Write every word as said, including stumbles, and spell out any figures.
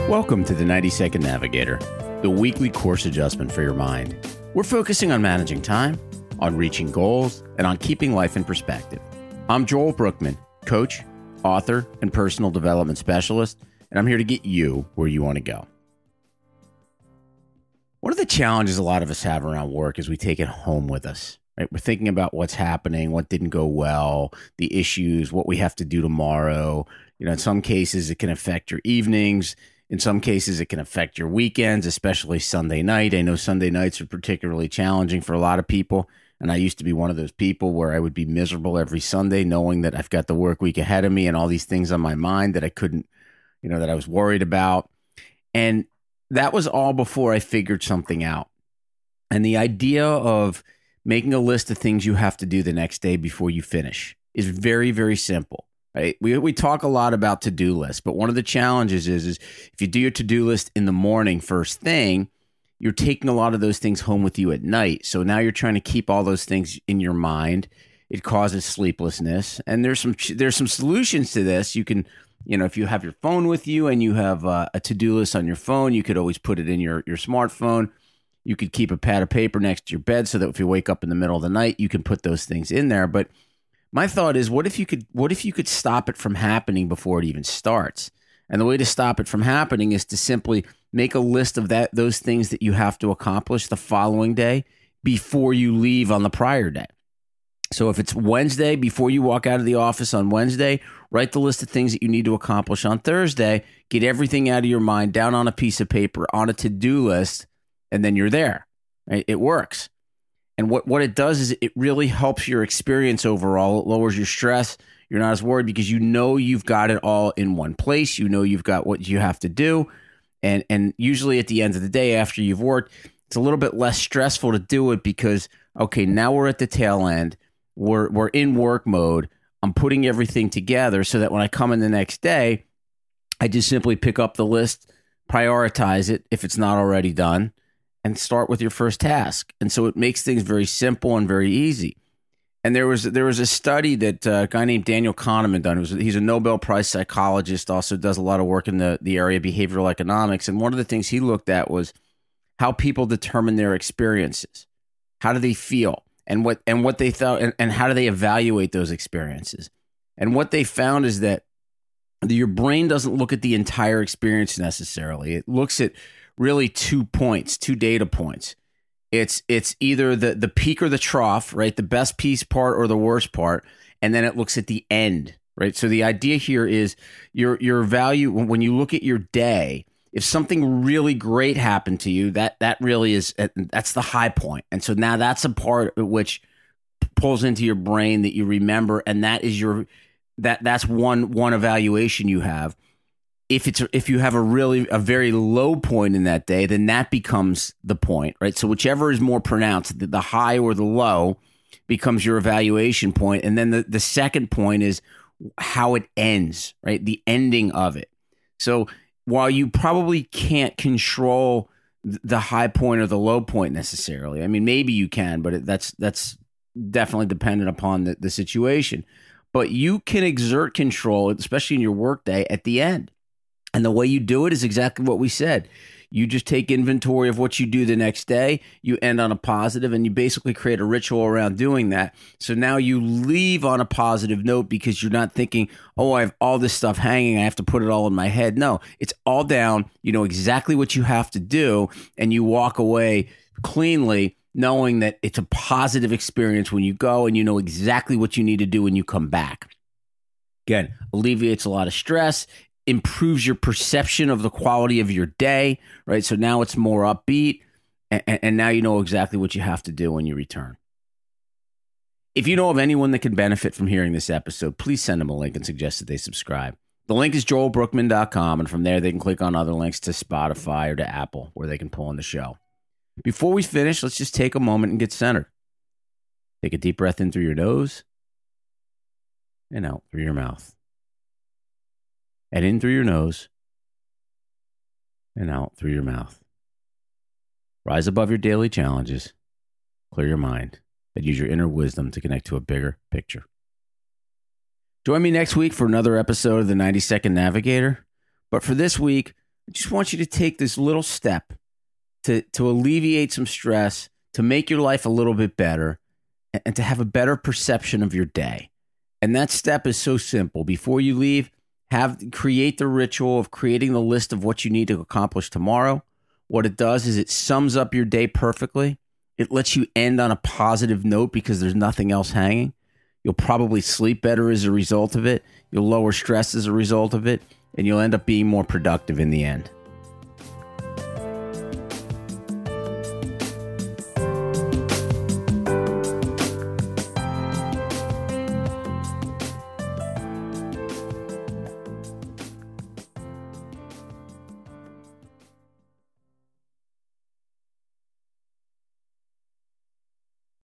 Welcome to the ninety second Navigator, the weekly course adjustment for your mind. We're focusing on managing time, on reaching goals, and on keeping life in perspective. I'm Joel Brookman, coach, author, and personal development specialist, and I'm here to get you where you want to go. One of the challenges a lot of us have around work is we take it home with us. Right? We're thinking about what's happening, what didn't go well, the issues, what we have to do tomorrow. You know, in some cases, it can affect your evenings. In some cases, it can affect your weekends, especially Sunday night. I know Sunday nights are particularly challenging for a lot of people. And I used to be one of those people where I would be miserable every Sunday knowing that I've got the work week ahead of me and all these things on my mind that I couldn't, you know, that I was worried about. And that was all before I figured something out. And the idea of making a list of things you have to do the next day before you finish is very, very simple. Right? We we talk a lot about to-do lists, but one of the challenges is, is if you do your to-do list in the morning first thing, you're taking a lot of those things home with you at night. So now you're trying to keep all those things in your mind. It causes sleeplessness. And there's some there's some solutions to this. You can, you know, if you have your phone with you and you have uh, a to-do list on your phone, you could always put it in your, your smartphone. You could keep a pad of paper next to your bed so that if you wake up in the middle of the night, you can put those things in there. But my thought is, what if you could what if you could stop it from happening before it even starts? And the way to stop it from happening is to simply make a list of that those things that you have to accomplish the following day before you leave on the prior day. So if it's Wednesday, before you walk out of the office on Wednesday, write the list of things that you need to accomplish on Thursday, get everything out of your mind down on a piece of paper, on a to-do list, and then you're there. Right? It works. And what, what it does is it really helps your experience overall. It lowers your stress. You're not as worried because you know you've got it all in one place. You know you've got what you have to do. And and usually at the end of the day, after you've worked, it's a little bit less stressful to do it because, okay, now we're at the tail end. We're, we're in work mode. I'm putting everything together so that when I come in the next day, I just simply pick up the list, prioritize it if it's not already done, and start with your first task. And so it makes things very simple and very easy. And there was there was a study that uh, a guy named Daniel Kahneman done. It was, he's a Nobel Prize psychologist, also does a lot of work in the, the area of behavioral economics. And one of the things he looked at was how people determine their experiences. How do they feel? And what and what they thought, and, and how do they evaluate those experiences? And what they found is that your brain doesn't look at the entire experience necessarily. It looks at really two points, two data points. It's it's either the, the peak or the trough, right? The best piece part or the worst part. And then it looks at the end, right? So the idea here is your your value, when you look at your day, if something really great happened to you, that that really is, that's the high point. And so now that's a part which pulls into your brain that you remember. And that is your, that that's one one evaluation you have. If it's if you have a really a very low point in that day, then that becomes the point, right? So whichever is more pronounced, the, the high or the low, becomes your evaluation point. And then the, the second point is how it ends, right? The ending of it. So while you probably can't control the high point or the low point necessarily, I mean, maybe you can, but it, that's that's definitely dependent upon the, the situation. But you can exert control, especially in your workday, at the end. And the way you do it is exactly what we said. You just take inventory of what you do the next day. You end on a positive, and you basically create a ritual around doing that. So now you leave on a positive note because you're not thinking, oh, I have all this stuff hanging. I have to put it all in my head. No, it's all down. You know exactly what you have to do, and you walk away cleanly knowing that it's a positive experience when you go, and you know exactly what you need to do when you come back. Again, alleviates a lot of stress. Improves your perception of the quality of your day, right? So now it's more upbeat, and, and now you know exactly what you have to do when you return. If you know of anyone that can benefit from hearing this episode, please send them a link and suggest that they subscribe. The link is joel brookman dot com, and from there they can click on other links to Spotify or to Apple where they can pull in the show. Before we finish, let's just take a moment and get centered. Take a deep breath in through your nose and out through your mouth. And in through your nose and out through your mouth. Rise above your daily challenges, clear your mind, and use your inner wisdom to connect to a bigger picture. Join me next week for another episode of the ninety second Navigator. But for this week, I just want you to take this little step to, to alleviate some stress, to make your life a little bit better, and, and to have a better perception of your day. And that step is so simple. Before you leave, have create the ritual of creating the list of what you need to accomplish tomorrow. What it does is it sums up your day perfectly. It lets you end on a positive note because there's nothing else hanging. You'll probably sleep better as a result of it. You'll lower stress as a result of it, and you'll end up being more productive in the end.